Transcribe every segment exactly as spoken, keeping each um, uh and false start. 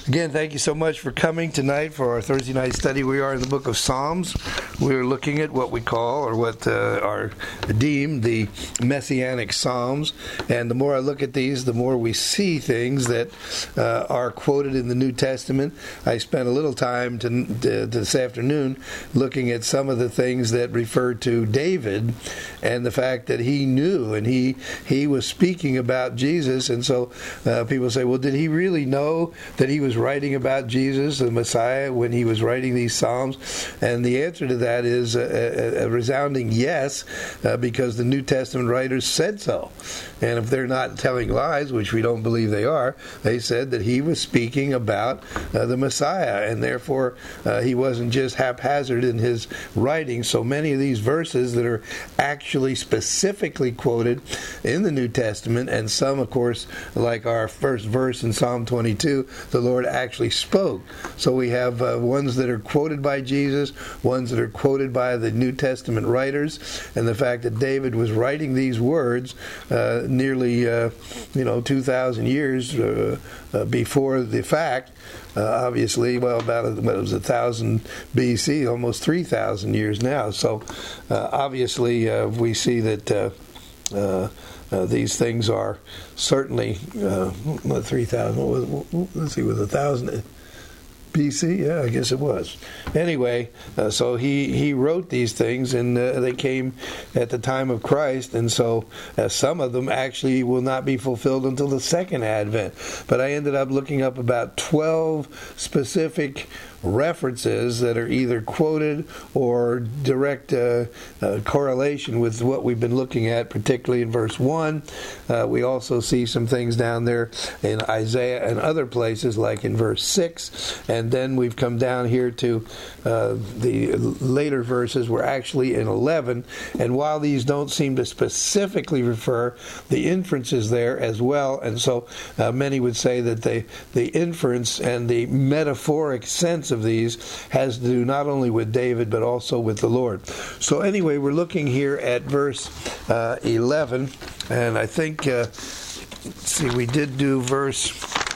Again, thank you so much for coming tonight for our Thursday night study. We are in the book of Psalms. We're looking at what we call, or what uh, are deemed, the Messianic Psalms. And the more I look at these, the more we see things that uh, are quoted in the New Testament. I spent a little time to, to, this afternoon looking at some of the things that refer to David and the fact that he knew and he, he was speaking about Jesus. And so uh, people say, well, did he really know that he was writing about Jesus, the Messiah, when he was writing these Psalms? And the answer to that is a, a, a resounding yes, uh, because the New Testament writers said so. And if they're not telling lies, which we don't believe they are, they said that he was speaking about uh, the Messiah, and therefore uh, he wasn't just haphazard in his writing. So many of these verses that are actually specifically quoted in the New Testament, and some, of course, like our first verse in Psalm twenty-two, the Lord actually spoke. So we have uh, ones that are quoted by Jesus, ones that are quoted by the New Testament writers, and the fact that David was writing these words uh, nearly, uh, you know, two thousand years uh, uh, before the fact. Uh, obviously, well, about a, what, it was one thousand B C, almost three thousand years now. So, uh, obviously, uh, we see that uh, uh, uh, these things are certainly uh, three thousand. Let's see, with a thousand. B C, yeah, I guess it was. Anyway, uh, so he, he wrote these things, and uh, they came at the time of Christ, and so uh, some of them actually will not be fulfilled until the second advent. But I ended up looking up about twelve specific references that are either quoted or direct uh, uh, correlation with what we've been looking at, particularly in verse one. Uh, we also see some things down there in Isaiah and other places, like in verse six. And then we've come down here to uh, the later verses. We're actually in eleven. And while these don't seem to specifically refer, the inference is there as well. And so uh, many would say that they, the inference and the metaphoric sense of these has to do not only with David but also with the Lord. So anyway, we're looking here at verse uh, eleven, and I think uh, let's see, we did do verse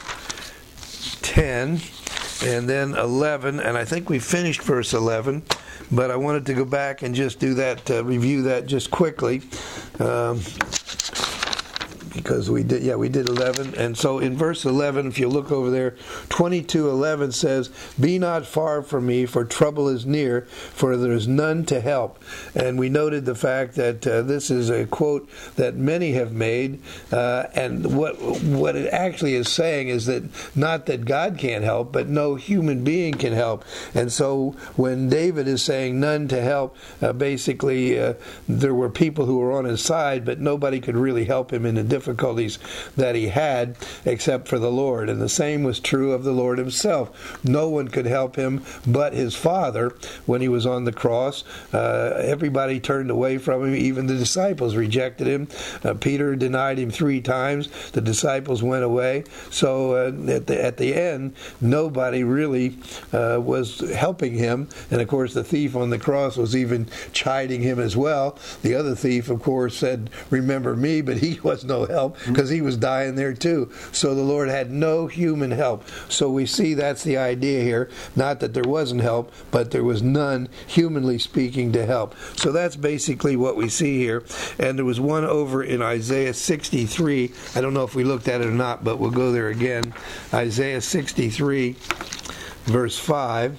ten and then eleven, and I think we finished verse eleven, but I wanted to go back and just do that, uh, review that just quickly. Um, Because we did, yeah, we did eleven. And so in verse eleven, if you look over there, twenty-two eleven says, "Be not far from me, for trouble is near, for there is none to help." And we noted the fact that uh, this is a quote that many have made. Uh, and what what it actually is saying is that not that God can't help, but no human being can help. And so when David is saying none to help, uh, basically uh, there were people who were on his side, but nobody could really help him in the difficulties that he had except for the Lord. And the same was true of the Lord himself. No one could help him but his Father when he was on the cross. Uh, everybody turned away from him. Even the disciples rejected him. Uh, Peter denied him three times. The disciples went away. So uh, at the at the end, nobody really uh, was helping him. And of course, the thief on the cross was even chiding him as well. The other thief, of course, said, "Remember me," but he was no help, because he was dying there too. So the Lord had no human help. So we see that's the idea here. Not that there wasn't help, but there was none, humanly speaking, to help. So that's basically what we see here. And there was one over in Isaiah sixty-three. I don't know if we looked at it or not, but we'll go there again. Isaiah sixty-three, verse five.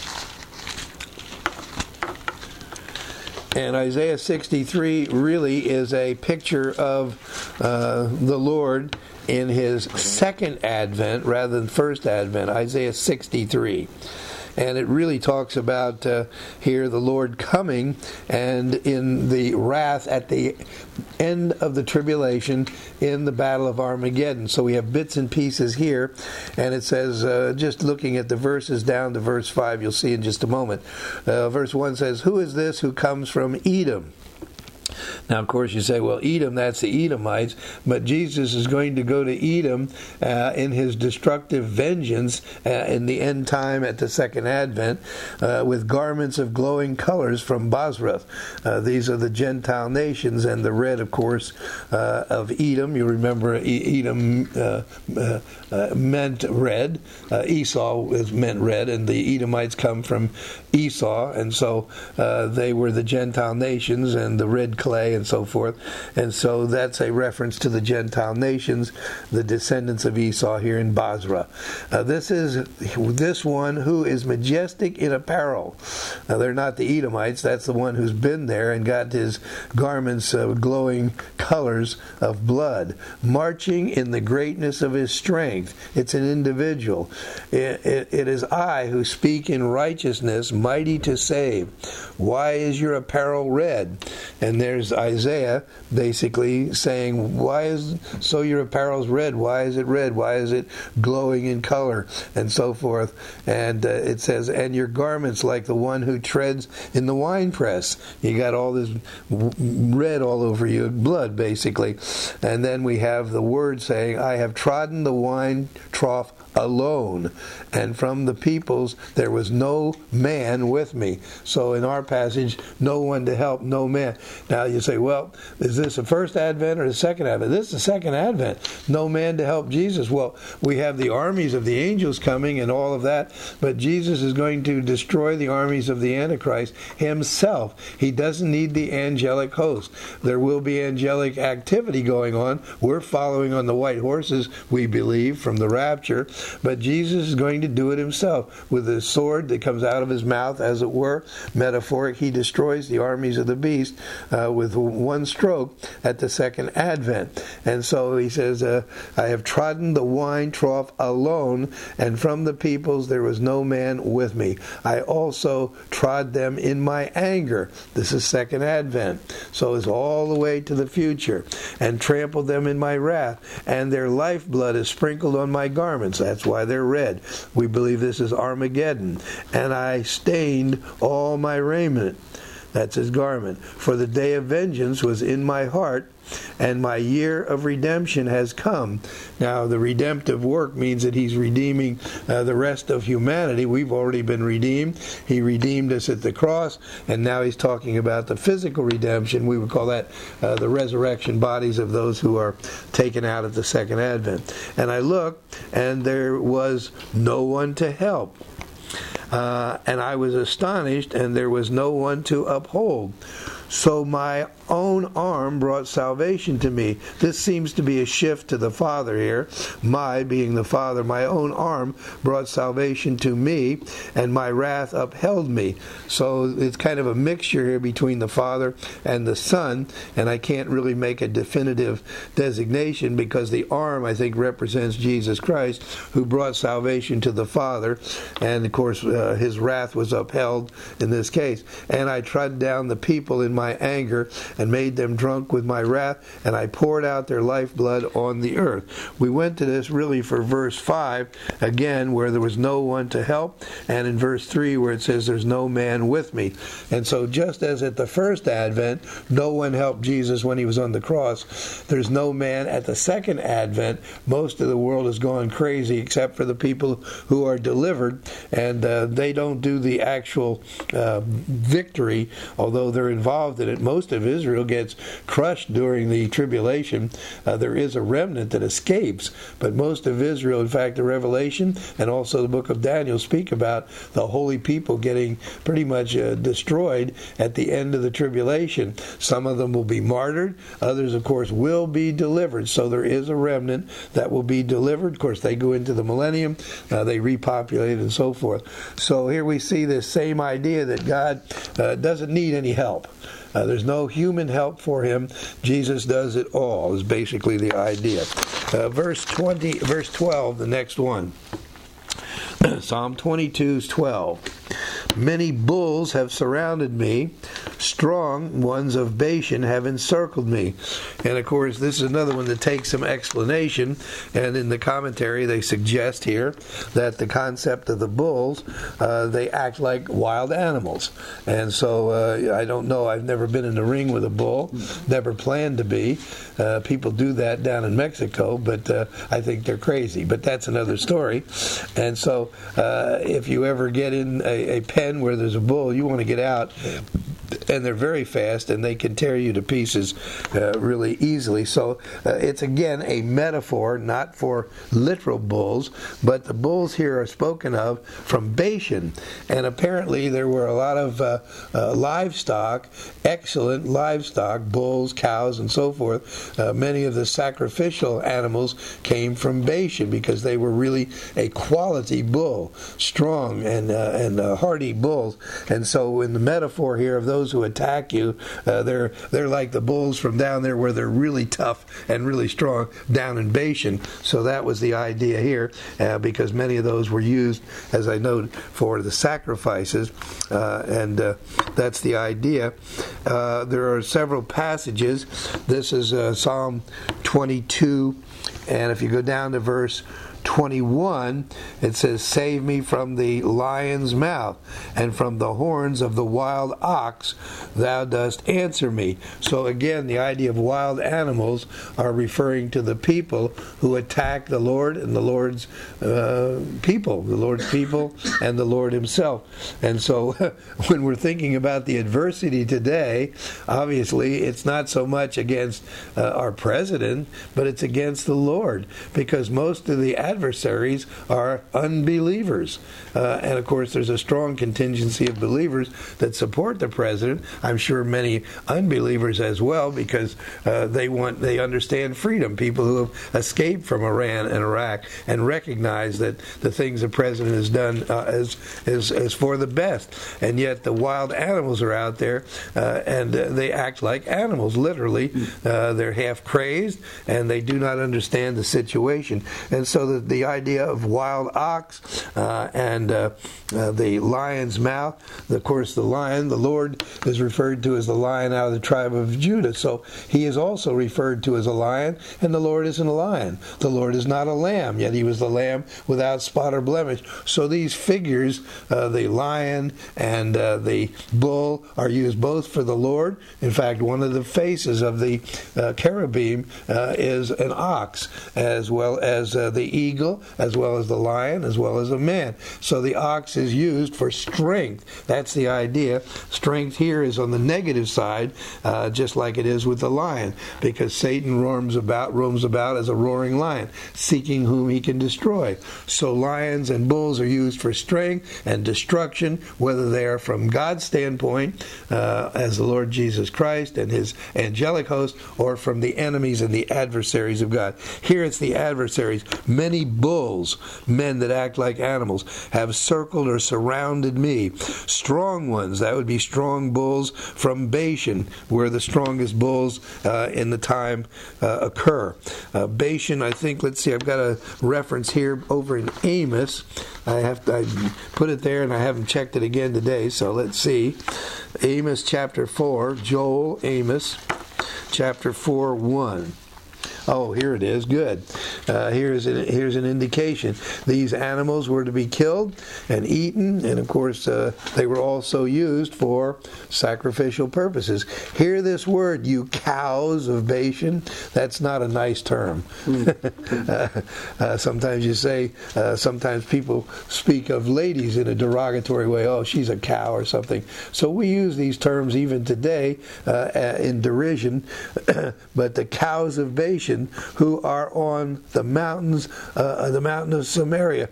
And Isaiah sixty-three really is a picture of uh, the Lord in his second advent rather than first advent. Isaiah sixty-three. And it really talks about uh, here the Lord coming and in the wrath at the end of the tribulation in the battle of Armageddon. So we have bits and pieces here, and it says, uh, just looking at the verses down to verse five, you'll see in just a moment. Uh, verse one says, "Who is this who comes from Edom? Now, of course, you say, well, Edom, that's the Edomites, but Jesus is going to go to Edom uh, in his destructive vengeance uh, in the end time at the second advent uh, with garments of glowing colors from Bozrah. Uh, these are the Gentile nations, and the red, of course, uh, of Edom. You remember Edom uh, uh, uh, meant red. Uh, Esau was meant red, and the Edomites come from Esau, and so uh, they were the Gentile nations and the red clay and so forth. And so that's a reference to the Gentile nations, the descendants of Esau here in Bozrah. Uh, this is this one who is majestic in apparel. Now, they're not the Edomites. That's the one who's been there and got his garments uh, glowing colors of blood, marching in the greatness of his strength. It's an individual. It, it, it is I who speak in righteousness, mighty to save. Why is your apparel red? And there's Isaiah basically saying, why is so your apparel's red? Why is it red? Why is it glowing in color? And so forth. And uh, it says, and your garments like the one who treads in the winepress. You got all this red all over you, blood basically. And then we have the word saying, I have trodden the wine trough alone, and from the peoples there was no man with me. So in our passage, no one to help, no man. Now you say, well, is this the first advent or the second advent? This is the second advent. No man to help Jesus. Well, we have the armies of the angels coming and all of that, but Jesus is going to destroy the armies of the Antichrist himself. He doesn't need the angelic host. There will be angelic activity going on. We're following on the white horses, we believe, from the rapture. But Jesus is going to do it himself with a sword that comes out of his mouth, as it were, metaphoric. He destroys the armies of the beast uh, with one stroke at the second advent. And so he says, uh, I have trodden the wine trough alone, and from the peoples there was no man with me. I also trod them in my anger. This is second advent. So it's all the way to the future. And trampled them in my wrath, and their lifeblood is sprinkled on my garments. That's why they're red. We believe this is Armageddon. And I stained all my raiment. That's his garment. For the day of vengeance was in my heart, and my year of redemption has come. Now, the redemptive work means that he's redeeming uh, the rest of humanity. We've already been redeemed. He redeemed us at the cross, and now he's talking about the physical redemption. We would call that uh, the resurrection bodies of those who are taken out at the second advent. And I looked, and there was no one to help. Uh, and I was astonished, and there was no one to uphold. So my own arm brought salvation to me. This seems to be a shift to the Father here. My, being the Father, my own arm brought salvation to me, and my wrath upheld me. So it's kind of a mixture here between the Father and the Son, and I can't really make a definitive designation because the arm, I think, represents Jesus Christ, who brought salvation to the Father, and of course uh, his wrath was upheld in this case. And I trod down the people in my anger, and made them drunk with my wrath, and I poured out their lifeblood on the earth. We went to this really for verse five, again, where there was no one to help, and in verse three, where it says, there's no man with me. And so just as at the first advent, no one helped Jesus when he was on the cross, there's no man at the second advent. Most of the world has gone crazy, except for the people who are delivered, and uh, they don't do the actual uh, victory, although they're involved in it. Most of Israel gets crushed during the tribulation. Uh, there is a remnant that escapes, but most of Israel, in fact, the Revelation and also the book of Daniel speak about the holy people getting pretty much uh, destroyed at the end of the tribulation. Some of them will be martyred. Others, of course, will be delivered. So there is a remnant that will be delivered. Of course, they go into the millennium. Uh, they repopulate and so forth. So here we see this same idea that God uh, doesn't need any help. Uh, there's no human help for him. Jesus does it all, is basically the idea. Uh, verse twenty, verse twelve, the next one. Psalm twenty-two, twelve. Many bulls have surrounded me. Strong ones of Bashan have encircled me. And of course, this is another one that takes some explanation. And in the commentary, they suggest here that the concept of the bulls, uh, they act like wild animals. And so uh, I don't know. I've never been in the ring with a bull. Never planned to be. Uh, people do that down in Mexico, but uh, I think they're crazy. But that's another story. And so uh, if you ever get in a, a pen where there's a bull, you want to get out. And they're very fast, and they can tear you to pieces uh, really easily. So uh, it's, again, a metaphor, not for literal bulls, but the bulls here are spoken of from Bashan. And apparently there were a lot of uh, uh, livestock, excellent livestock, bulls, cows, and so forth. Uh, many of the sacrificial animals came from Bashan because they were really a quality bull, strong and, uh, and uh, hardy bulls. And so in the metaphor here of those who attack you, uh, they're they're like the bulls from down there where they're really tough and really strong down in Bashan. So that was the idea here, uh, because many of those were used, as I noted, for the sacrifices, uh, and uh, that's the idea. Uh, there are several passages. This is uh, Psalm twenty-two, and if you go down to verse twenty-one, it says, "Save me from the lion's mouth, and from the horns of the wild ox thou dost answer me." So again, the idea of wild animals are referring to the people who attack the Lord and the Lord's uh, people, the Lord's people and the Lord himself. And so when we're thinking about the adversity today, obviously it's not so much against uh, our president, but it's against the Lord, because most of the adversaries are unbelievers. Uh, and of course, there's a strong contingency of believers that support the president. I'm sure many unbelievers as well, because uh, they want, they understand freedom. People who have escaped from Iran and Iraq and recognize that the things the president has done uh, is, is is for the best. And yet the wild animals are out there, uh, and uh, they act like animals, literally. Uh, they're half crazed, and they do not understand the situation. And so the, the idea of wild ox uh, and uh, uh, the lion's mouth, of course the lion, the Lord is referred to as the lion out of the tribe of Judah. So he is also referred to as a lion, and the Lord isn't a lion. The Lord is not a lamb, yet he was the lamb without spot or blemish. So these figures, uh, the lion and uh, the bull, are used both for the Lord. In fact, one of the faces of the uh, cherubim uh, is an ox, as well as uh, the eagle, as well as the lion, as well as a man. So the ox is used for strength. That's the idea. Strength here is on the negative side, uh, just like it is with the lion, because Satan roams about, roams about as a roaring lion, seeking whom he can destroy. So lions and bulls are used for strength and destruction, whether they are from God's standpoint, uh, as the Lord Jesus Christ and his angelic host, or from the enemies and the adversaries of God. Here it's the adversaries. Many bulls, men that act like animals, have circled or surrounded me. Strong ones, that would be strong bulls from Bashan, where the strongest bulls uh, in the time uh, occur. Uh, Bashan, I think, let's see, I've got a reference here over in Amos. I have to, I put it there, and I haven't checked it again today, so let's see. Amos chapter four, Joel, Amos chapter four, one. Oh, here it is. Good. Uh, here's an, here's an indication. These animals were to be killed and eaten, and of course uh, they were also used for sacrificial purposes. Hear this word, you cows of Bashan. That's not a nice term. uh, uh, sometimes you say, uh, sometimes people speak of ladies in a derogatory way. Oh, she's a cow or something. So we use these terms even today uh, in derision. But the cows of Bashan, who are on the mountains, uh, the mountain of Samaria,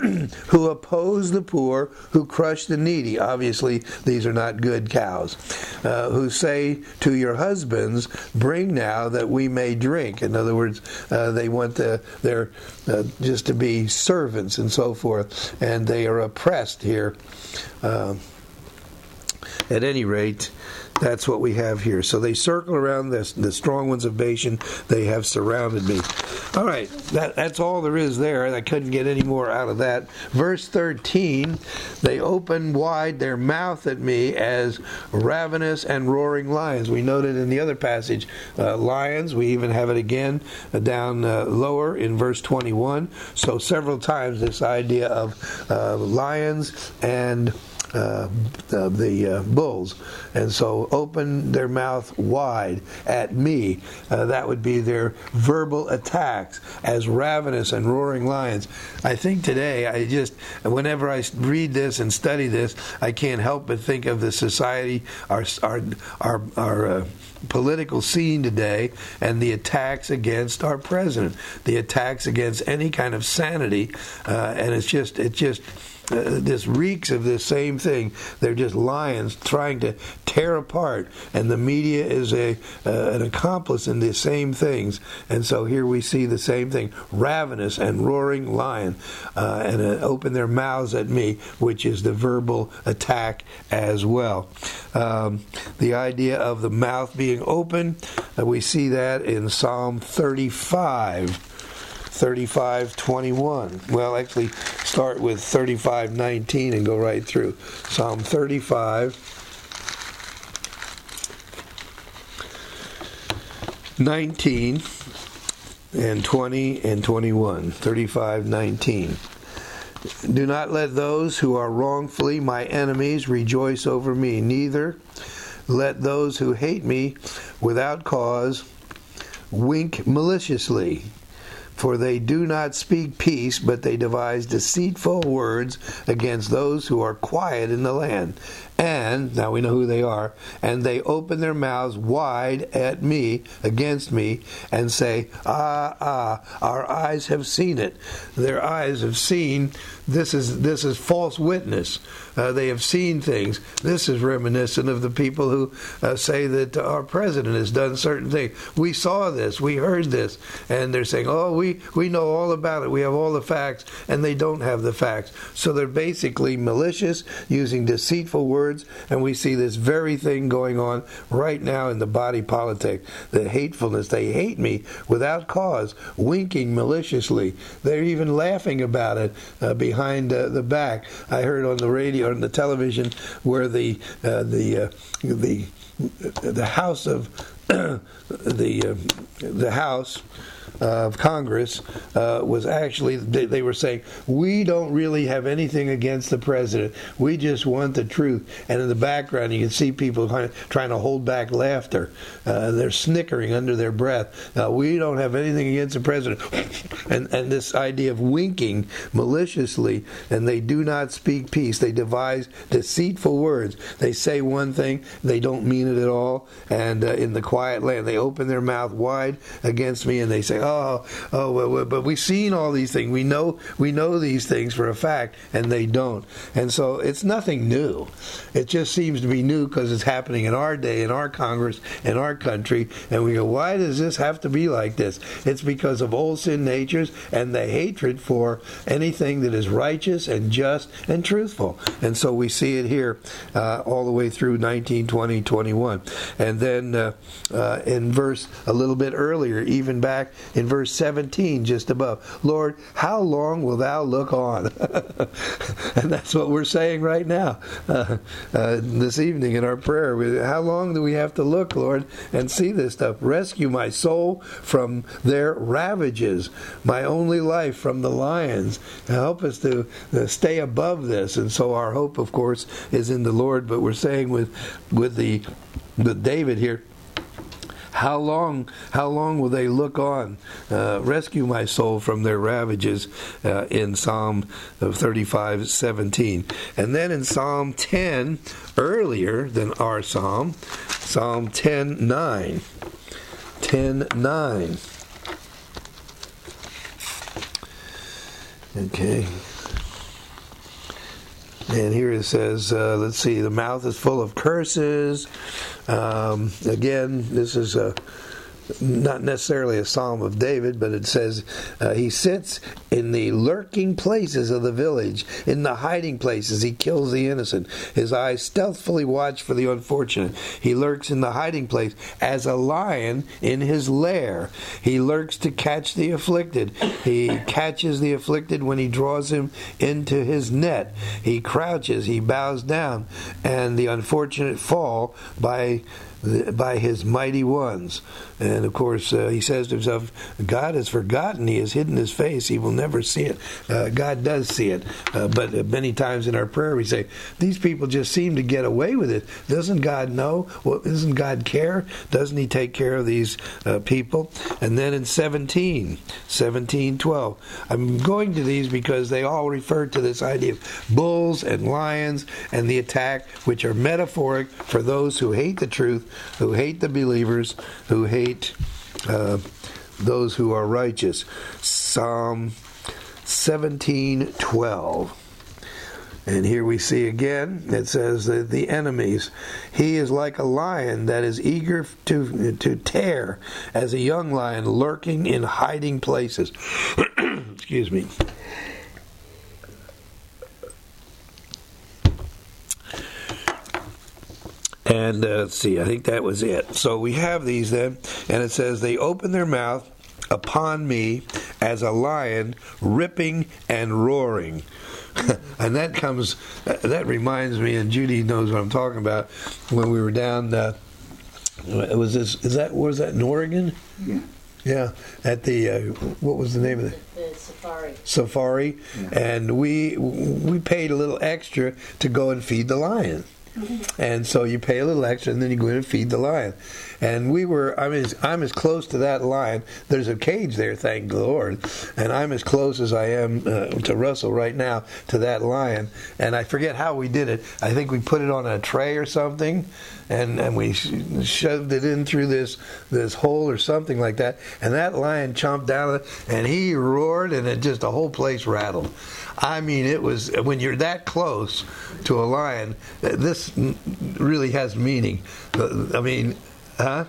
who oppose the poor, who crush the needy. Obviously, these are not good cows. Uh, who say to your husbands, bring now that we may drink. In other words, uh, they want the, their uh, just to be servants and so forth, and they are oppressed here. Uh, at any rate, that's what we have here. So they circle around this, the strong ones of Bashan. They have surrounded me. All right, that, that's all there is there. I couldn't get any more out of that. Verse thirteen, they opened wide their mouth at me as ravenous and roaring lions. We noted in the other passage, uh, lions. We even have it again uh, down uh, lower in verse twenty-one. So several times this idea of uh, lions and Uh, the, the uh, bulls, and so open their mouth wide at me. Uh, that would be their verbal attacks as ravenous and roaring lions. I think today, I just, whenever I read this and study this, I can't help but think of the society, our our our, our uh, political scene today, and the attacks against our president, the attacks against any kind of sanity, uh, and it's just it just. Uh, this reeks of this same thing. They're just lions trying to tear apart, and the media is a uh, an accomplice in the same things. And so here we see the same thing: ravenous and roaring lion, uh, and uh, open their mouths at me, which is the verbal attack as well. Um, the idea of the mouth being open, uh, we see that in Psalm thirty-five. thirty-five twenty-one. Well, actually, start with thirty-five nineteen and go right through. Psalm thirty-five nineteen and twenty and twenty-one. thirty-five nineteen. Do not let those who are wrongfully my enemies rejoice over me, neither let those who hate me without cause wink maliciously. For they do not speak peace, but they devise deceitful words against those who are quiet in the land. And, now we know who they are, and they open their mouths wide at me, against me, and say, ah, ah, our eyes have seen it. Their eyes have seen, this is this is false witness. Uh, they have seen things. This is reminiscent of the people who uh, say that our president has done certain things. We saw this, we heard this, and they're saying, oh, we, we know all about it, we have all the facts, and they don't have the facts. So they're basically malicious, using deceitful words. And we see this very thing going on right now in the body politic. The hatefulness. They hate me without cause, winking maliciously. They're even laughing about it uh, behind uh, the back. I heard on the radio, on the television, where the uh, the uh, the the House of the uh, the House of Congress uh, was actually, they, they were saying, we don't really have anything against the president. We just want the truth. And in the background, you can see people kind of trying to hold back laughter. Uh, they're snickering under their breath. Uh, we don't have anything against the president. and and this idea of winking maliciously, and they do not speak peace. They devise deceitful words. They say one thing, they don't mean it at all. And uh, in the quiet land, they open their mouth wide against me, and they say, oh, oh, well, well, but we've seen all these things. We know, we know these things for a fact, and they don't. And so it's nothing new. It just seems to be new because it's happening in our day, in our Congress, in our country. And we go, why does this have to be like this? It's because of old sin natures and the hatred for anything that is righteous and just and truthful. And so we see it here uh, all the way through nineteen, twenty, twenty-one. And then uh, uh, in verse a little bit earlier, even back in verse seventeen, just above, Lord, how long will thou look on? And that's what we're saying right now, uh, uh, this evening in our prayer. How long do we have to look, Lord, and see this stuff? Rescue my soul from their ravages, my only life from the lions. Help us to uh, stay above this. And so our hope, of course, is in the Lord. But we're saying with with the with David here, How long, how long will they look on? Uh, rescue my soul from their ravages, uh, in Psalm thirty-five seventeen. And then in Psalm ten, earlier than our Psalm, Psalm ten nine. ten nine. Okay. And here it says, uh, let's see, the mouth is full of curses. Um, again, this is a not necessarily a psalm of David, but it says uh, he sits in the lurking places of the village, in the hiding places. He kills the innocent. His eyes stealthily watch for the unfortunate. He lurks in the hiding place as a lion in his lair. He lurks to catch the afflicted. He catches the afflicted when he draws him into his net. He crouches, he bows down, and the unfortunate fall by by his mighty ones. And of course, uh, he says to himself, God has forgotten, he has hidden his face, he will never see it. Uh, God does see it, uh, but uh, many times in our prayer we say, these people just seem to get away with it. Doesn't God know? Well, doesn't God care? Doesn't he take care of these uh, people? And then in seventeen, seventeen twelve, I'm going to these because they all refer to this idea of bulls and lions and the attack, which are metaphoric for those who hate the truth, who hate the believers, who hate uh, those who are righteous. Psalm seventeen twelve. And here we see again, it says that the enemies, he is like a lion that is eager to, to tear, as a young lion lurking in hiding places. Excuse me. And uh, let's see, I think that was it. So we have these then, and it says, they open their mouth upon me as a lion, ripping and roaring. And that comes, that reminds me, and Judy knows what I'm talking about, when we were down, uh, it was this, is that, was that in Oregon? Yeah. Yeah, at the, uh, what was the name of it? The, the safari. Safari, yeah. And we we paid a little extra to go and feed the lion. And so you pay a little extra, and then you go in and feed the lion. And we were, I mean, I'm as close to that lion. There's a cage there, thank the Lord. And I'm as close as I am uh, to Russell right now to that lion. And I forget how we did it. I think we put it on a tray or something, and, and we sh- shoved it in through this this hole or something like that. And that lion chomped down it, and he roared, and it just, the whole place rattled. I mean, it was, when you're that close to a lion, this really has meaning. I mean, huh?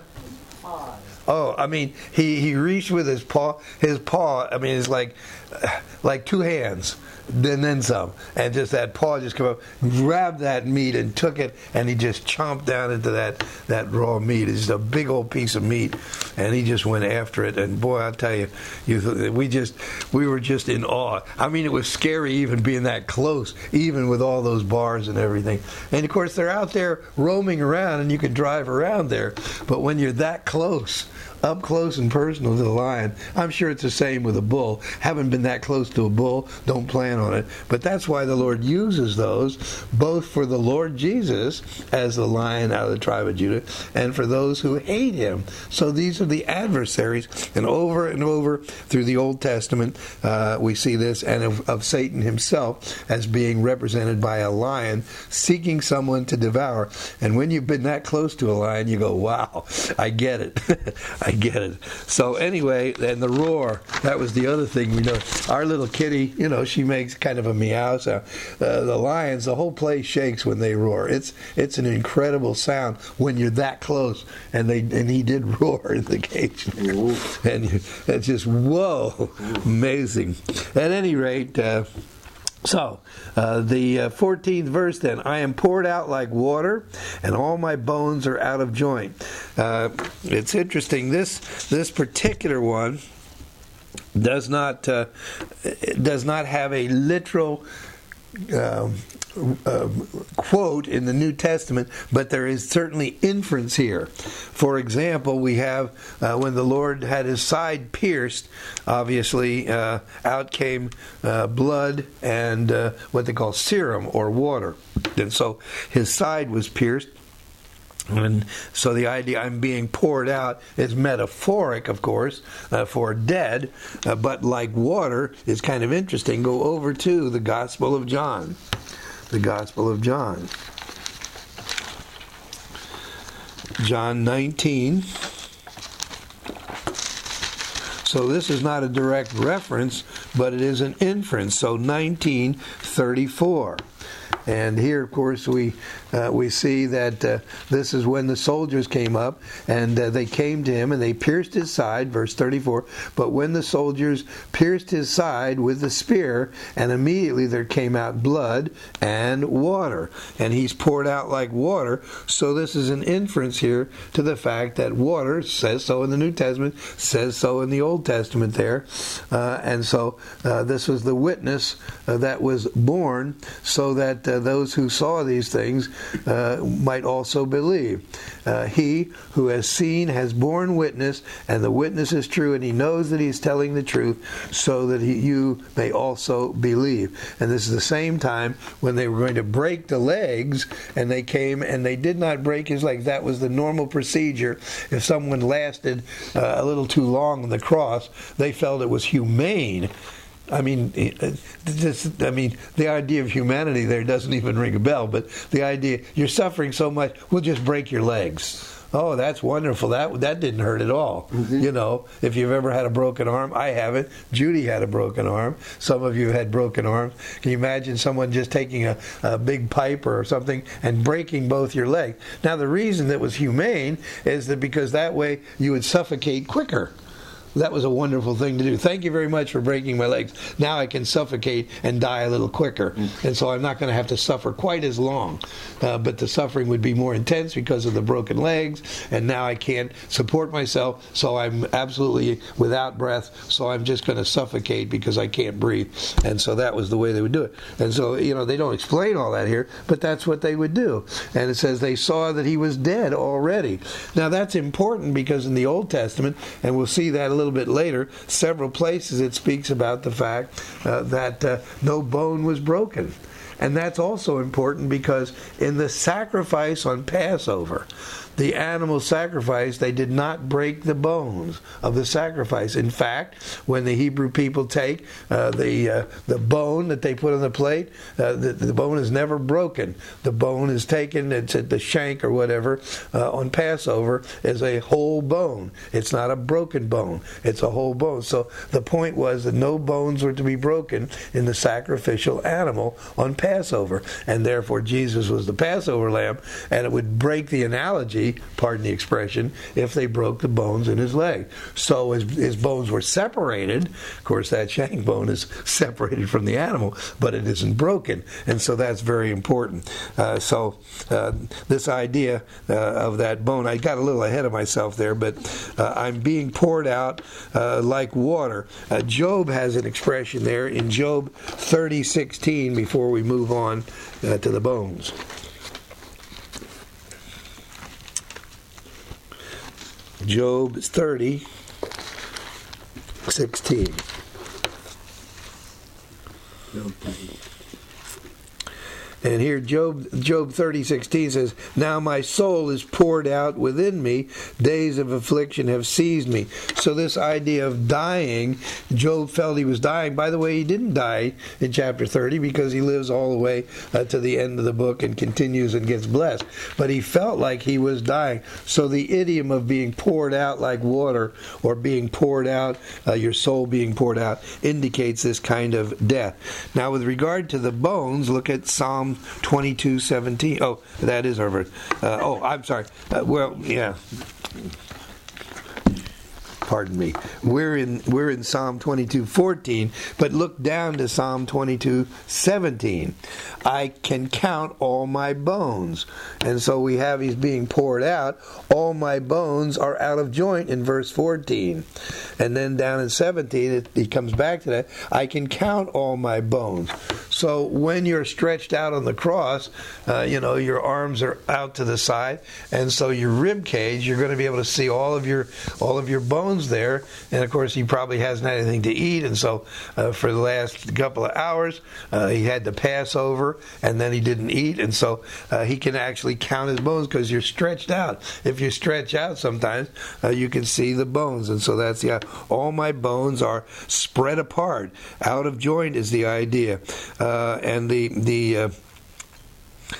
Oh, I mean, he, he reached with his paw. His paw, I mean, it's like like two hands, then then some, and just that paw just come up, grabbed that meat and took it, and he just chomped down into that that raw meat. It's just a big old piece of meat, and he just went after it. And boy, I'll tell you, you we just we were just in awe. I mean, it was scary even being that close, even with all those bars and everything. And of course, they're out there roaming around, and you could drive around there. But when you're that close, up close and personal to the lion, I'm sure it's the same with a bull. Haven't been that close to a bull, don't plan on it. But that's why the Lord uses those, both for the Lord Jesus as the lion out of the tribe of Judah, and for those who hate him. So these are the adversaries, and over and over through the Old Testament uh, we see this, and of, of Satan himself as being represented by a lion seeking someone to devour. And when you've been that close to a lion, you go, wow, I get it. I get it. So anyway, and the roar, that was the other thing we know. Our little kitty, you know, she makes kind of a meow sound. Uh, the lions, the whole place shakes when they roar. It's it's an incredible sound when you're that close. And they and he did roar in the cage. And you, it's just, whoa, amazing. At any rate, uh, So, uh, the uh, fourteenth verse then, I am poured out like water, and all my bones are out of joint. Uh, it's interesting, this this particular one does not uh, does not have a literal uh, uh, quote in the New Testament, but there is certainly inference here. For example, we have uh, when the Lord had his side pierced, obviously uh, out came uh, blood and uh, what they call serum or water. And so his side was pierced. And so the idea I'm being poured out is metaphoric, of course, uh, for dead, uh, but like water is kind of interesting. Go over to the Gospel of John. The Gospel of John. John nineteen. So this is not a direct reference, but it is an inference. So nineteen thirty-four. And here, of course, we uh, we see that uh, this is when the soldiers came up, and uh, they came to him, and they pierced his side, verse thirty-four. But when the soldiers pierced his side with the spear, and immediately there came out blood and water. And he's poured out like water. So this is an inference here to the fact that water says so in the New Testament, says so in the Old Testament there. Uh, and so uh, this was the witness uh, that was born so that uh, those who saw these things uh, might also believe. Uh, he who has seen has borne witness, and the witness is true, and he knows that he's telling the truth, so that he, you may also believe. And this is the same time when they were going to break the legs, and they came and they did not break his legs. That was the normal procedure. If someone lasted uh, a little too long on the cross, they felt it was humane. I mean, this, I mean, the idea of humanity there doesn't even ring a bell, but the idea, you're suffering so much, we'll just break your legs. Oh, that's wonderful. That that didn't hurt at all. Mm-hmm. You know, if you've ever had a broken arm, I haven't. Judy had a broken arm. Some of you had broken arms. Can you imagine someone just taking a, a big pipe or something and breaking both your legs? Now, the reason that was humane is that because that way you would suffocate quicker. That was a wonderful thing to do. Thank you very much for breaking my legs. Now I can suffocate and die a little quicker. Mm. And so I'm not going to have to suffer quite as long. Uh, but the suffering would be more intense because of the broken legs. And now I can't support myself, so I'm absolutely without breath. So I'm just going to suffocate because I can't breathe. And so that was the way they would do it. And so, you know, they don't explain all that here, but that's what they would do. And it says they saw that he was dead already. Now that's important because in the Old Testament, and we'll see that a little bit later, several places it speaks about the fact uh, that uh, no bone was broken. And that's also important because in the sacrifice on Passover, the animal sacrifice, they did not break the bones of the sacrifice. In fact, when the Hebrew people take uh, the uh, the bone that they put on the plate, uh, the, the bone is never broken. The bone is taken, it's at the shank or whatever, uh, on Passover as a whole bone. It's not a broken bone. It's a whole bone. So the point was that no bones were to be broken in the sacrificial animal on Passover. And therefore Jesus was the Passover lamb, and it would break the analogy, pardon the expression, if they broke the bones in his leg. So his, his bones were separated. Of course, that shank bone is separated from the animal, but it isn't broken. And so that's very important. Uh, so uh, this idea uh, of that bone, I got a little ahead of myself there, but uh, I'm being poured out uh, like water. Uh, Job has an expression there in Job thirty sixteen before we move on uh, to the bones. Job thirty, sixteen. And here Job Job thirty sixteen says, "Now my soul is poured out within me, days of affliction have seized me." So this idea of dying, Job felt he was dying. By the way, he didn't die in chapter thirty because he lives all the way uh, to the end of the book and continues and gets blessed. But he felt like he was dying. So the idiom of being poured out like water, or being poured out, uh, your soul being poured out, indicates this kind of death. Now with regard to the bones, look at Psalm twenty-two seventeen. Oh, that is our verse. Uh, oh, I'm sorry. Uh, well, yeah. Pardon me. We're in we're in Psalm twenty-two fourteen, but look down to Psalm twenty-two seventeen. I can count all my bones. And so we have he's being poured out. All my bones are out of joint in verse fourteen. And then down in seventeen, it, he comes back to that. I can count all my bones. So when you're stretched out on the cross, uh, you know, your arms are out to the side, and so your rib cage, you're going to be able to see all of your all of your bones there. And of course, he probably hasn't had anything to eat, and so uh, for the last couple of hours, uh, he had the Passover, and then he didn't eat, and so uh, he can actually count his bones because you're stretched out. If you stretch out, sometimes uh, you can see the bones, and so that's the all my bones are spread apart, out of joint is the idea. Uh, and the the uh,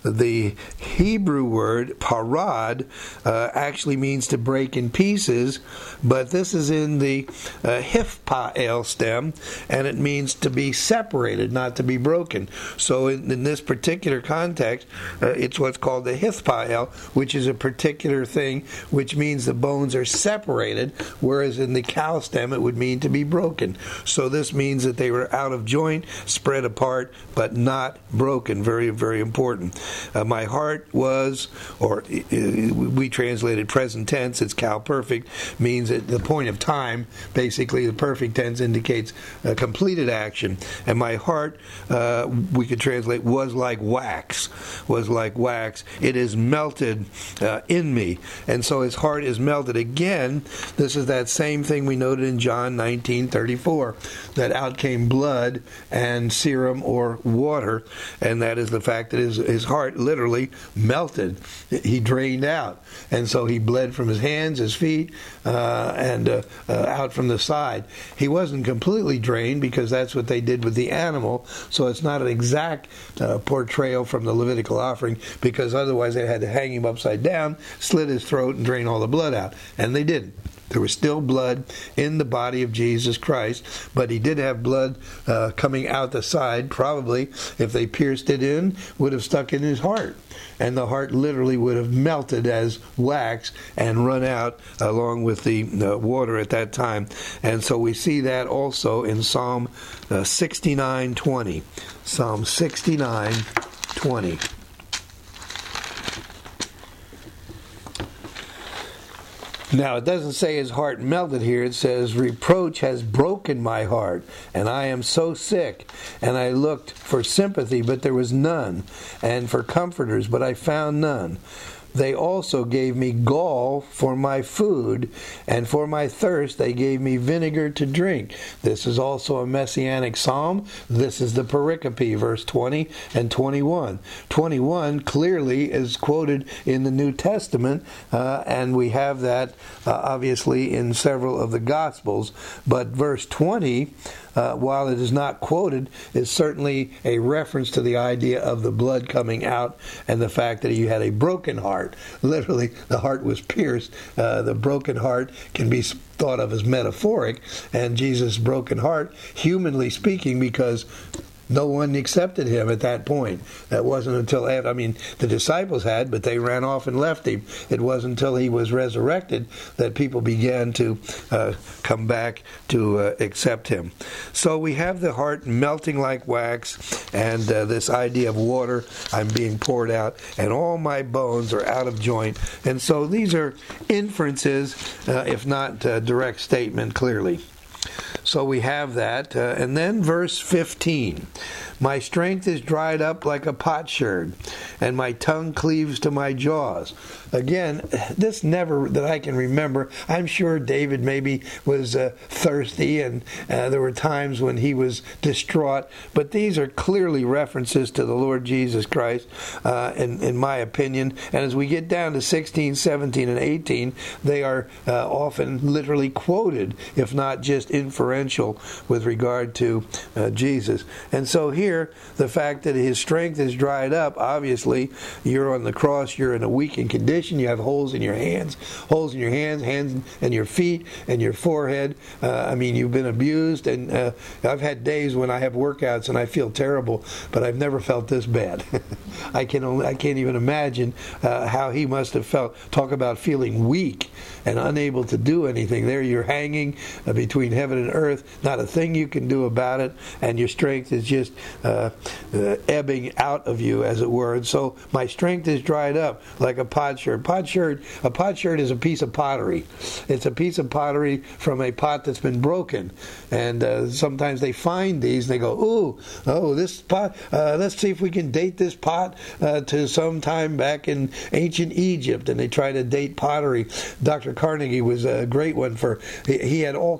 The Hebrew word parad uh, actually means to break in pieces, but this is in the uh, hifpael stem, and it means to be separated, not to be broken. So in, in this particular context, uh, it's what's called the hifpael, which is a particular thing, which means the bones are separated, whereas in the cow stem it would mean to be broken. So this means that they were out of joint, spread apart, but not broken. Very, very important. Uh, my heart was, or uh, we translated present tense, it's cow perfect, means at the point of time, basically the perfect tense indicates a completed action. And my heart, uh, we could translate, was like wax, was like wax. It is melted uh, in me. And so his heart is melted. Again, this is that same thing we noted in John nineteen thirty-four, that out came blood and serum or water, and that is the fact that his, his heart literally melted. He drained out. And so he bled from his hands, his feet, uh, and uh, uh, out from the side. He wasn't completely drained because that's what they did with the animal, so it's not an exact uh, portrayal from the Levitical offering, because otherwise they had to hang him upside down, slit his throat, and drain all the blood out. And they didn't. There was still blood in the body of Jesus Christ, but he did have blood uh, coming out the side. Probably, if they pierced it in, would have stuck in his heart. And the heart literally would have melted as wax and run out along with the uh, water at that time. And so we see that also in Psalm uh, sixty-nine twenty. Psalm sixty-nine twenty. Now, it doesn't say his heart melted here. It says, reproach has broken my heart, and I am so sick. And I looked for sympathy, but there was none, and for comforters, but I found none. They also gave me gall for my food, and for my thirst they gave me vinegar to drink. This is also a messianic psalm. This is the pericope, verse twenty and twenty-one. twenty-one clearly is quoted in the New Testament, uh, and we have that uh, obviously in several of the Gospels. But verse twenty, Uh, while it is not quoted, is certainly a reference to the idea of the blood coming out and the fact that you had a broken heart. Literally, the heart was pierced. Uh, the broken heart can be thought of as metaphoric, and Jesus' broken heart, humanly speaking, because no one accepted him at that point. That wasn't until after, I mean, the disciples had, but they ran off and left him. It wasn't until he was resurrected that people began to uh, come back to uh, accept him. So we have the heart melting like wax, and uh, this idea of water, I'm being poured out, and all my bones are out of joint. And so these are inferences, uh, if not uh, direct statement, clearly. So we have that. Uh, and then verse fifteen. My strength is dried up like a potsherd, and my tongue cleaves to my jaws. Again, this never, that I can remember, I'm sure David maybe was uh, thirsty, and uh, there were times when he was distraught, but these are clearly references to the Lord Jesus Christ, uh, in, in my opinion. And as we get down to sixteen, seventeen, and eighteen, they are uh, often literally quoted, if not just inferential, with regard to uh, Jesus. And so here, Here, the fact that his strength is dried up, obviously, you're on the cross, you're in a weakened condition, you have holes in your hands, holes in your hands, hands and your feet, and your forehead. Uh, I mean, you've been abused, and uh, I've had days when I have workouts and I feel terrible, but I've never felt this bad. I can only, I can't even imagine uh, how he must have felt. Talk about feeling weak and unable to do anything. There you're hanging uh, between heaven and earth, not a thing you can do about it, and your strength is just Uh, uh, ebbing out of you, as it were. And so my strength is dried up like a potsherd. Potsherd, a potsherd is a piece of pottery. It's a piece of pottery from a pot that's been broken. And uh, sometimes they find these and they go, ooh, oh, this pot, uh, let's see if we can date this pot uh, to some time back in ancient Egypt. And they try to date pottery. Doctor Carnegie was a great one for, he, he had all kinds of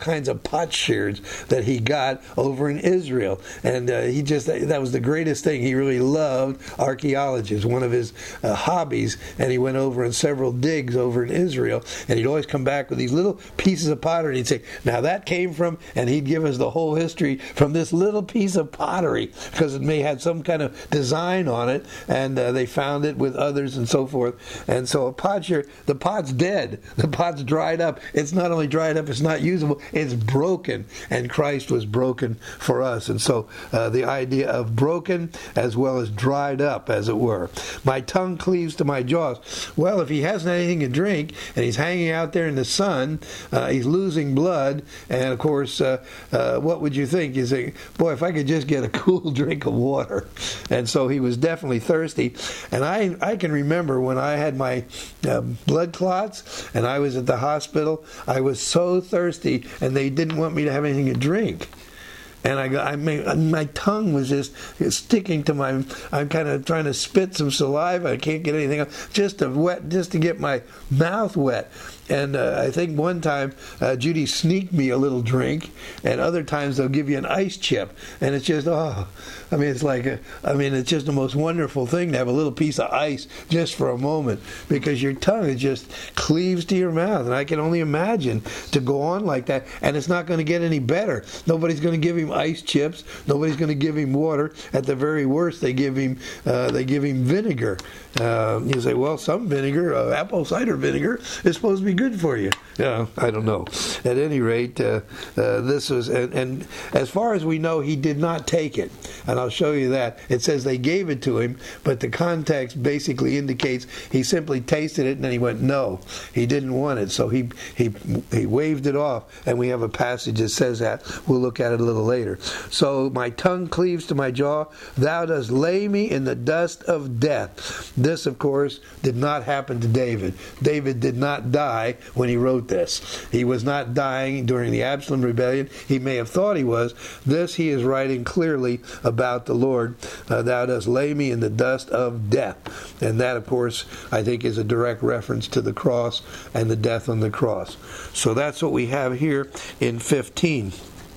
potsherds that he got over in Israel. And uh, he just, that was the greatest thing. He really loved archaeology. It was one of his uh, hobbies. And he went over in several digs over in Israel. And he'd always come back with these little pieces of pottery. And he'd say, now that came from, and he'd give us the whole history from this little piece of pottery, because it may have some kind of design on it. And uh, they found it with others and so forth. And so a potsherd, the pot's dead. The pot's dried up. It's not only dried up, it's not usable, it's broken. And Christ was broken for us. And so uh, the idea of broken as well as dried up, as it were. My tongue cleaves to my jaws. Well, if he hasn't anything to drink and he's hanging out there in the sun, uh, he's losing blood. And of course, uh, uh, what would you think? You think, boy, if I could just get a cool drink of water. And so he was definitely thirsty. And I, I can remember when I had my uh, blood clots and I was at the hospital, I was so thirsty and they didn't want me to have anything to drink. And I, got, I mean, my tongue was just sticking to my. I'm kind of trying to spit some saliva. I can't get anything else, just to wet, just to get my mouth wet. And uh, I think one time uh, Judy sneaked me a little drink, and other times they'll give you an ice chip, and it's just oh, I mean it's like a, I mean it's just the most wonderful thing to have a little piece of ice just for a moment, because your tongue it just cleaves to your mouth, and I can only imagine to go on like that, and it's not going to get any better. Nobody's going to give him ice chips. Nobody's going to give him water. At the very worst, they give him uh, they give him vinegar. Uh, you say, well, some vinegar, uh, apple cider vinegar, is supposed to be good for you. Yeah, I don't know. At any rate, uh, uh, this was, and, and as far as we know, he did not take it. And I'll show you that. It says they gave it to him, but the context basically indicates he simply tasted it and then he went, no, he didn't want it. So he he he waved it off, and we have a passage that says that. We'll look at it a little later. So my tongue cleaves to my jaw. Thou dost lay me in the dust of death. This, of course, did not happen to David. David did not die when he wrote this. He was not dying during the Absalom rebellion. He may have thought he was. This he is writing clearly about the Lord. Uh, Thou dost lay me in the dust of death. And that, of course, I think is a direct reference to the cross and the death on the cross. So that's what we have here in fifteen.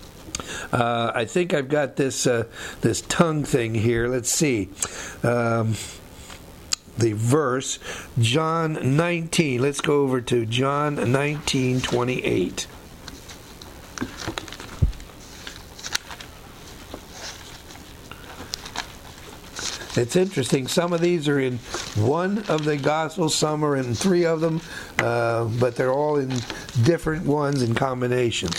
Uh, I think I've got this uh, this tongue thing here. Let's see. Um, the verse, John nineteen. Let's go over to John nineteen twenty-eight. It's interesting. Some of these are in one of the Gospels, some are in three of them, uh, but they're all in different ones in combination.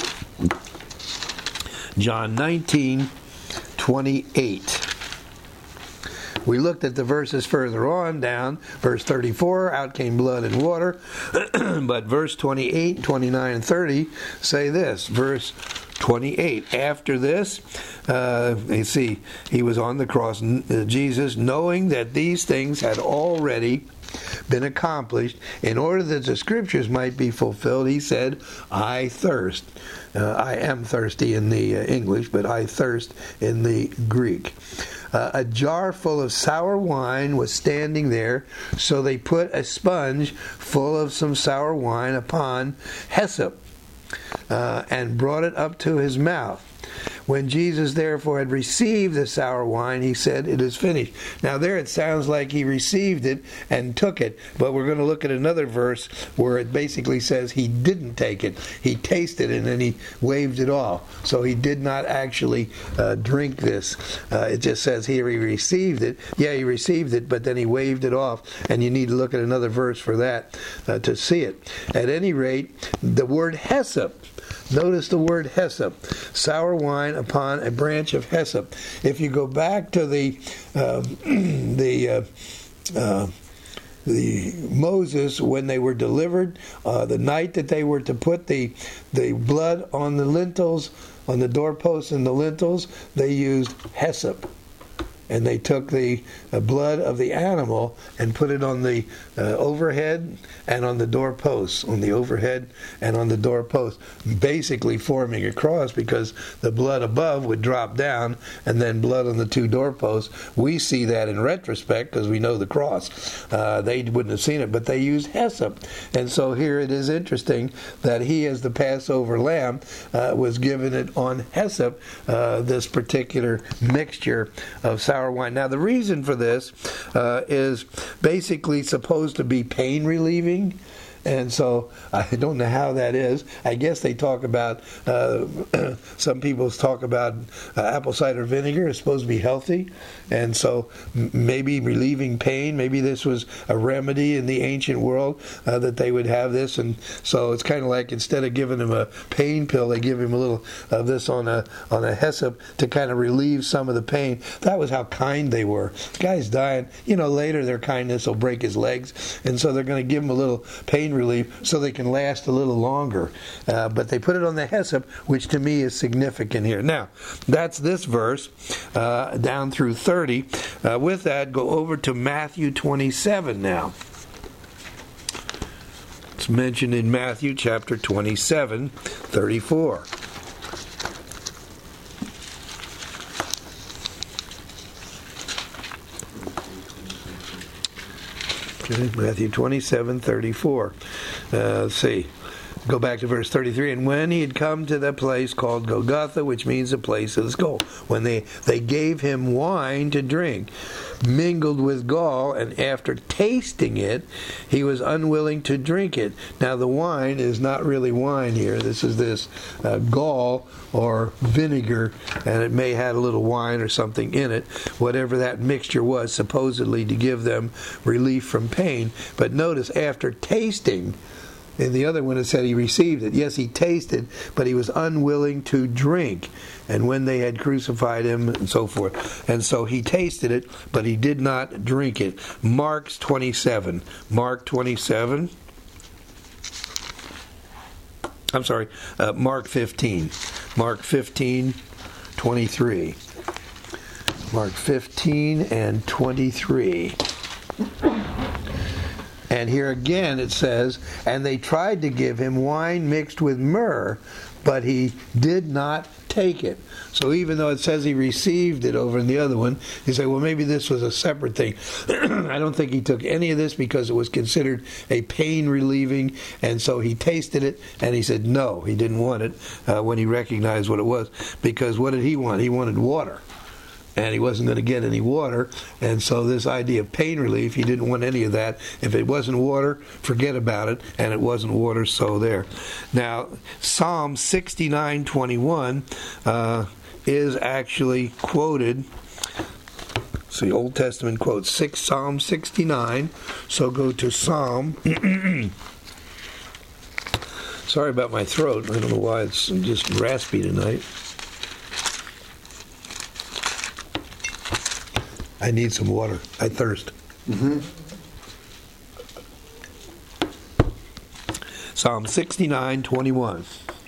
John nineteen twenty-eight. We looked at the verses further on down. Verse thirty-four, out came blood and water. But verse twenty-eight, twenty-nine, and thirty say this. Verse twenty-eight, after this, uh, you see, he was on the cross, uh, Jesus, knowing that these things had already been accomplished, in order that the scriptures might be fulfilled, he said, I thirst. Uh, I am thirsty in the uh, English, but I thirst in the Greek. Uh, a jar full of sour wine was standing there, so they put a sponge full of some sour wine upon hyssop, uh, and brought it up to his mouth. When Jesus therefore had received the sour wine, he said, it is finished. Now there it sounds like he received it and took it, but we're going to look at another verse where it basically says he didn't take it. He tasted it and then he waved it off. So he did not actually uh, drink this. Uh, it just says here he received it. Yeah, he received it, but then he waved it off, and you need to look at another verse for that uh, to see it. At any rate, the word hyssop, notice the word hyssop, sour wine upon a branch of hyssop. If you go back to the uh, the uh, uh, the Moses, when they were delivered, uh, the night that they were to put the the blood on the lintels, on the doorposts and the lintels, they used hyssop. and they took the uh, blood of the animal and put it on the uh, overhead and on the doorposts, on the overhead and on the doorpost, basically forming a cross, because the blood above would drop down and then blood on the two doorposts. We see that in retrospect because we know the cross. Uh, they wouldn't have seen it, but they used hyssop. And so here it is interesting that he, as the Passover lamb, uh, was given it on hyssop, uh, this particular mixture of sour wine. Now, the reason for this uh, is basically supposed to be pain relieving. And so I don't know how that is. I guess they talk about, uh, some people talk about uh, apple cider vinegar is supposed to be healthy. And so m- maybe relieving pain, maybe this was a remedy in the ancient world uh, that they would have this. And so it's kind of like instead of giving him a pain pill, they give him a little of this on a on a hyssop to kind of relieve some of the pain. That was how kind they were. The guy's dying. You know, later their kindness will break his legs. And so they're going to give him a little pain relief so they can last a little longer. Uh, but they put it on the hyssop, which to me is significant here. Now, that's this verse uh, down through thirty. Uh, with that, go over to Matthew twenty-seven now. It's mentioned in Matthew chapter twenty-seven, thirty-four. Matthew twenty-seven, thirty-four. Uh, let's see. Go back to verse thirty-three. And when he had come to the place called Golgotha, which means the place of the skull, when they, they gave him wine to drink, mingled with gall, and after tasting it, he was unwilling to drink it. Now the wine is not really wine here. This is this uh, gall or vinegar, and it may have a little wine or something in it, whatever that mixture was, supposedly to give them relief from pain. But notice, after tasting, in the other one it said he received it. Yes, he tasted, but he was unwilling to drink. And when they had crucified him, and so forth. And so he tasted it, but he did not drink it. Mark twenty-seven. Mark twenty-seven. I'm sorry, uh, Mark fifteen. Mark fifteen, twenty-three. Mark fifteen and twenty-three. And here again it says, and they tried to give him wine mixed with myrrh, but he did not take it. So even though it says he received it over in the other one, you say, well, maybe this was a separate thing. I don't think he took any of this because it was considered a pain relieving, and so he tasted it, and he said no, he didn't want it uh, when he recognized what it was. Because what did he want? He wanted water. And he wasn't going to get any water, and so this idea of pain relief, he didn't want any of that. If it wasn't water, forget about it, and it wasn't water, so there. Now, Psalm sixty-nine twenty-one uh, is actually quoted. So the Old Testament quotes six, Psalm sixty-nine, so go to Psalm. Sorry about my throat, I don't know why it's just raspy tonight. I need some water. I thirst. Mm-hmm. Psalm sixty-nine twenty-one.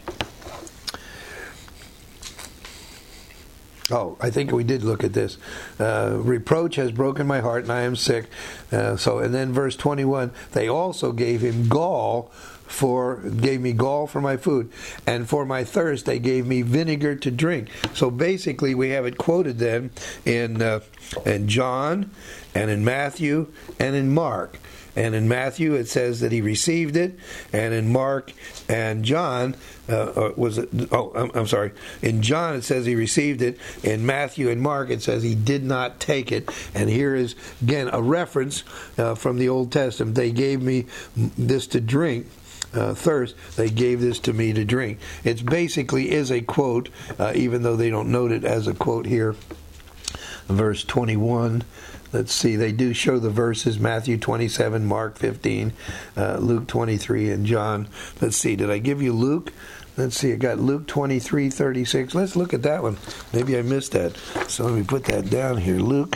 Oh, I think we did look at this. Uh, Reproach has broken my heart, and I am sick. Uh, so, and then verse twenty-one. They also gave him gall for gave me gall for my food, and for my thirst they gave me vinegar to drink. So basically, we have it quoted then in uh, in John, and in Matthew, and in Mark. And in Matthew it says that he received it, and in Mark and John, uh, was it? Oh, I'm, I'm sorry. In John it says he received it. In Matthew and Mark it says he did not take it. And here is again a reference uh, from the Old Testament. They gave me this to drink. Uh, thirst, they gave this to me to drink. It basically is a quote, uh, even though they don't note it as a quote here. Verse twenty-one. Let's see, they do show the verses, Matthew twenty-seven, Mark fifteen, uh, Luke twenty-three, and John. Let's see, did I give you Luke? Let's see, I got Luke twenty-three, thirty-six. Let's look at that one. Maybe I missed that. So let me put that down here. Luke.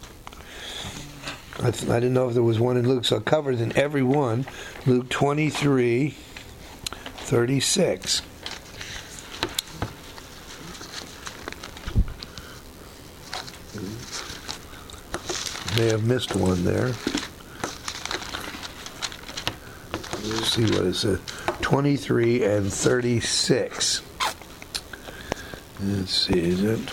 I, th- I didn't know if there was one in Luke, so it covers in every one. Luke twenty-three, thirty-six. may have missed one there. Let's see what it says. twenty-three and thirty-six. Let's see, is it?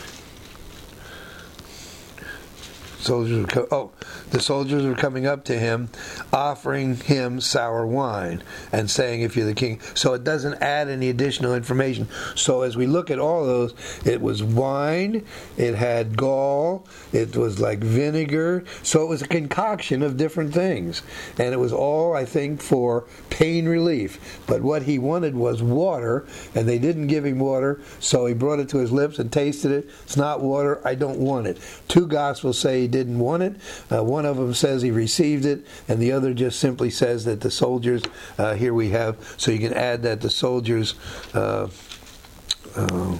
Soldiers were co- oh, the soldiers were coming up to him, offering him sour wine, and saying, "If you're the king." So it doesn't add any additional information. So as we look at all of those, it was wine, it had gall, it was like vinegar. So it was a concoction of different things, and it was all, I think, for pain relief. But what he wanted was water, and they didn't give him water, so he brought it to his lips and tasted it. It's not water. I don't want it. Two Gospels say he didn't want it. Uh, one of them says he received it, and the other just simply says that the soldiers, uh, here we have, so you can add that the soldiers, uh, uh,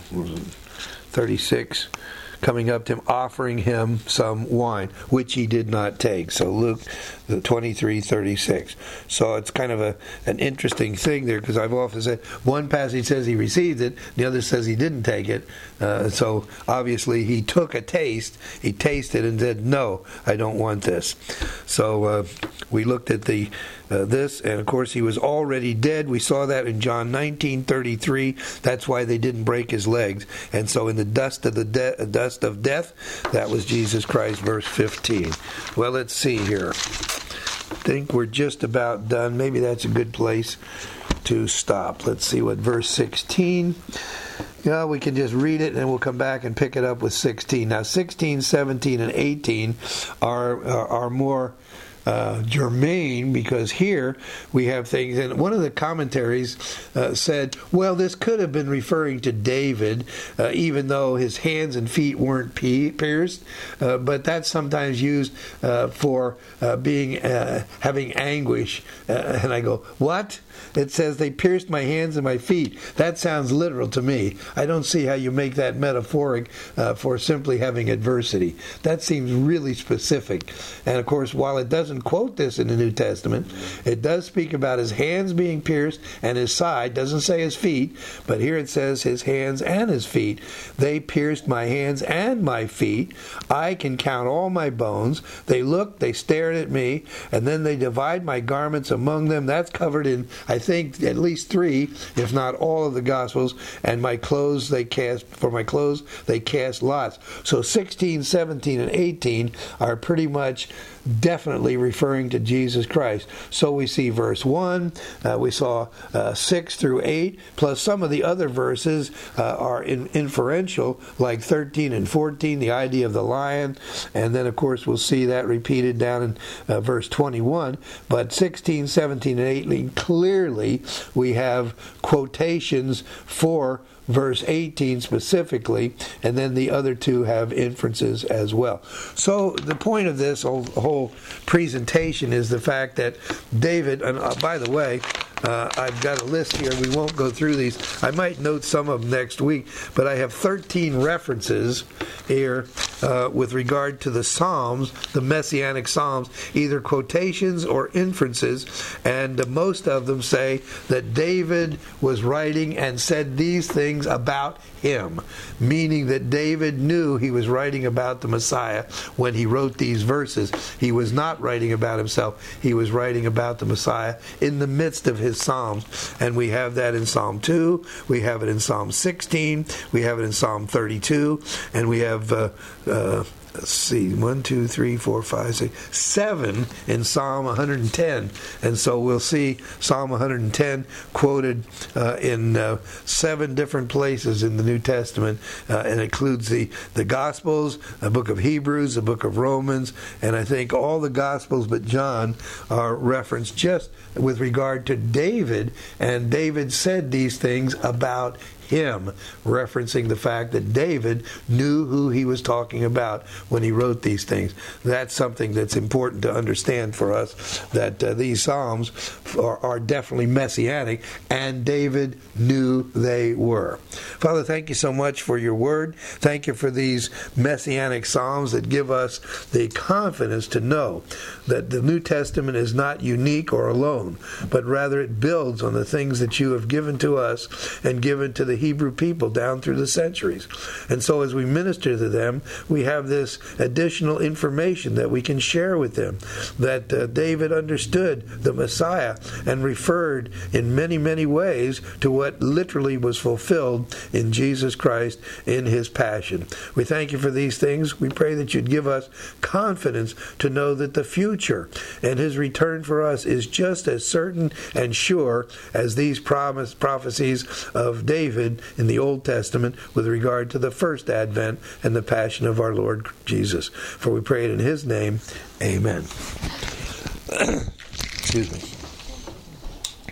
thirty-six, coming up to him, offering him some wine, which he did not take. So Luke the twenty-three thirty-six. So it's kind of a an interesting thing there, because I've often said one passage says he received it, the other says he didn't take it. Uh, so obviously he took a taste, he tasted and said, "No, I don't want this." So uh, we looked at the uh, this, and of course he was already dead. We saw that in John nineteen thirty-three. That's why they didn't break his legs. And so in the dust of the de- dust of death, that was Jesus Christ, verse fifteen. Well, let's see here. I think we're just about done. Maybe that's a good place to stop. Let's see what verse sixteen. Yeah, we can just read it and then we'll come back and pick it up with sixteen. Now sixteen, seventeen, and eighteen are are, are more Uh, germane, because here we have things, and one of the commentaries uh, said, well, this could have been referring to David, uh, even though his hands and feet weren't pierced, uh, but that's sometimes used uh, for uh, being uh, having anguish. Uh, and I go, what? It says they pierced my hands and my feet. That sounds literal to me. I don't see how you make that metaphoric uh, for simply having adversity. That seems really specific. And of course, while it doesn't quote this in the New Testament, it does speak about his hands being pierced and his side. Doesn't say his feet, but here it says his hands and his feet. They pierced my hands and my feet. I can count all my bones. They looked, they stared at me, and then they divide my garments among them. That's covered in, I think, at least three, if not all of the Gospels. And my clothes they cast, for my clothes they cast lots. So sixteen, seventeen, and eighteen are pretty much definitely referring to Jesus Christ. So we see verse one, uh, we saw uh, six through eight, plus some of the other verses uh, are in, inferential, like thirteen and fourteen, the idea of the lion, and then of course we'll see that repeated down in uh, verse twenty-one, but sixteen, seventeen, and eighteen, clearly we have quotations for verse eighteen specifically, and then the other two have inferences as well. So the point of this whole, whole presentation is the fact that David, and uh, by the way, Uh, I've got a list here. We won't go through these. I might note some of them next week, but I have thirteen references here uh, with regard to the Psalms, the Messianic Psalms, either quotations or inferences, and uh, most of them say that David was writing and said these things about him, meaning that David knew he was writing about the Messiah when he wrote these verses. He was not writing about himself. He was writing about the Messiah in the midst of his Psalms, and we have that in Psalm two, we have it in Psalm sixteen, we have it in Psalm thirty-two, and we have uh, uh, let's see, one, two, three, four, five, six, seven in Psalm one hundred ten. And so we'll see Psalm one hundred ten quoted uh, in uh, seven different places in the New Testament, uh, and includes the, the Gospels, the book of Hebrews, the book of Romans, and I think all the Gospels but John are referenced just with regard to David, and David said these things about him, referencing the fact that David knew who he was talking about when he wrote these things. That's something that's important to understand for us, that uh, these Psalms are, are definitely messianic, and David knew they were. Father, thank you so much for your word. Thank you for these messianic Psalms that give us the confidence to know that the New Testament is not unique or alone, but rather it builds on the things that you have given to us and given to the Hebrew people down through the centuries. And so as we minister to them, we have this additional information that we can share with them, that uh, David understood the Messiah and referred in many, many ways to what literally was fulfilled in Jesus Christ in his passion. We thank you for these things. We pray that you'd give us confidence to know that the future and his return for us is just as certain and sure as these promise, prophecies of David in the Old Testament with regard to the first advent and the passion of our Lord Jesus. For we pray it in his name. Amen. Excuse me.